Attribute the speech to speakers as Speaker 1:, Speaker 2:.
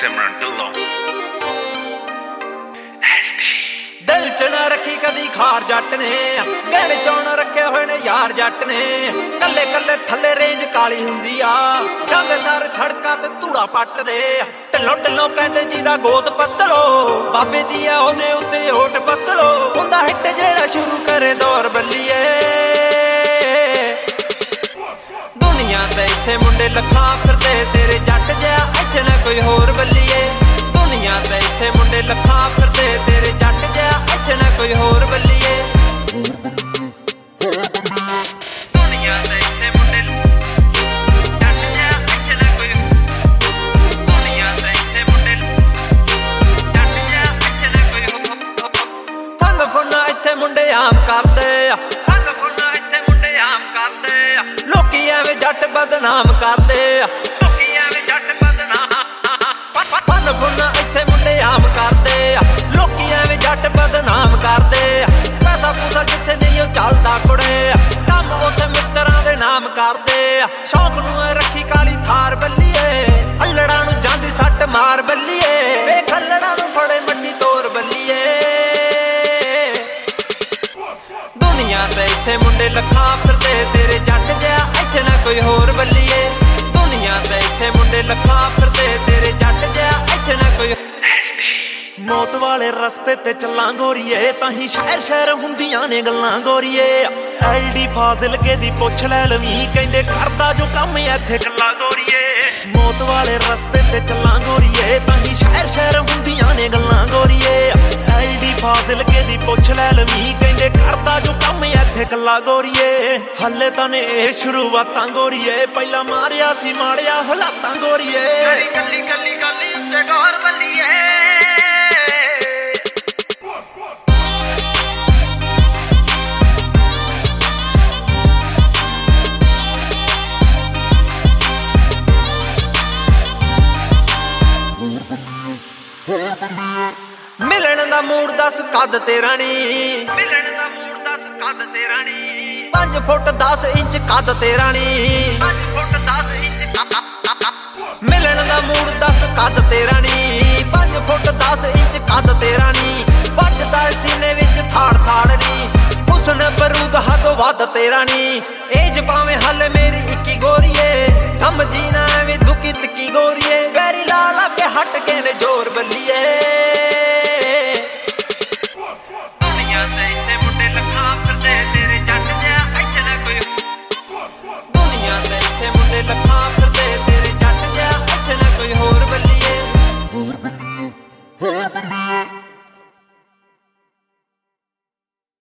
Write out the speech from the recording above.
Speaker 1: सिमरन ढिल्लों।
Speaker 2: दिल च ना रखी कदी खार जट ने, गहने चों ना रखे होए ने यार जट ने। कल्ले कल्ले थल्ले रेंज काली हुंदी आ, जांदे सारे सड़कां ते धूड़ा पट दे। ढिल्लों ढिल्लों कहंदे जिहदा गोद पत्तलो, बाबे दी आ ओहदे उत्ते होठ पत्तलो। हुंदा हिट जेड़ा शुरू करे दौर बल्लीए। दुनिया ते इत्थे मुंडे लखां फिरदे, तेरे जट जिहा इत्थे ना कोई होर बल्लीए। दुनिया ते इत्थे मुंडे लखां फिरदे, तेरे जट जिहा इत्थे ना कोई होर बल्लीए। दुनिया ते इत्थे मुंडे जट जिहा इत्थे ना कोई, दुनिया ते इत्थे मुंडे जट जिहा इत्थे ना कोई। फन फुना इत्थे मुंडे आम करदे, फन फुना इत्थे मुंडे आम करदे। लोकी एवें जट बदनाम करदे, लोकी एवें जट बदनाम। फन फुना इत्थे मुंडे आम करदे, लोकी एवें जट बदनाम करदे। पैसा पूसा जिथे नहीं ओ चलदा कुड़े, कम उत्थे मित्तरां दे नाम करदे। शौक नूं रखी काली थार बल्लीए, अल्लड़ां नूं जांदी सट मार बल्लीए। वेख अल्लड़ां नूं फड़े मट्टी तोर बल्लीए। दुनिया ते इत्थे मुंडे लखां फिरदे, तेरे जट जिहा इत्थे ना कोई होर बल्लीए। दुनिया ते इत्थे मुंडे लखां फिरदे, तेरे जट जिहा इत्थे ना कोई। मौत वाले रस्ते ते चलां गोरीए, ताहीं शहर शहर हुंदियां ने गल्लां गोरीए। एलडी फाजिल के दी पुछ लै लवीं, कहंदे करदा जो कम इत्थे कल्ला गोरीए। मौत वाले रस्ते ते चलां गोरीए, ताहीं शहर शहर हुंदियां ने गल्लां गोरीए। एलडी फाजिल के दी पुछ लै लवीं, कहंदे करदा जो कम इत्थे कल्ला गोरीए। हले तां ने एह शुरुआतां गोरीए, पहिला मारिया सी माड़िया हालातां गोरीए। कल्ली कल्ली गल्ली उत्ते गौर बल्लीए। मिलन दा मूड दस कद तेरा नी, मिलन दा मूड दस कद तेरा नी। 5 फुट 10 इंच कद तेरा नी, 5 फुट 10 इंच। मिलन दा मूड दस कद तेरा नी, 5 फुट 10 इंच कद तेरा नी। बजदा सीने विच थाड़ थाड़ नी, हुस्न बरूद हदों वध तेरा नी। एज भावें हले मेरी इक्की गोरीए, समझी ना एवें दुखी तिक्की गोरीए। पैरी ला ला के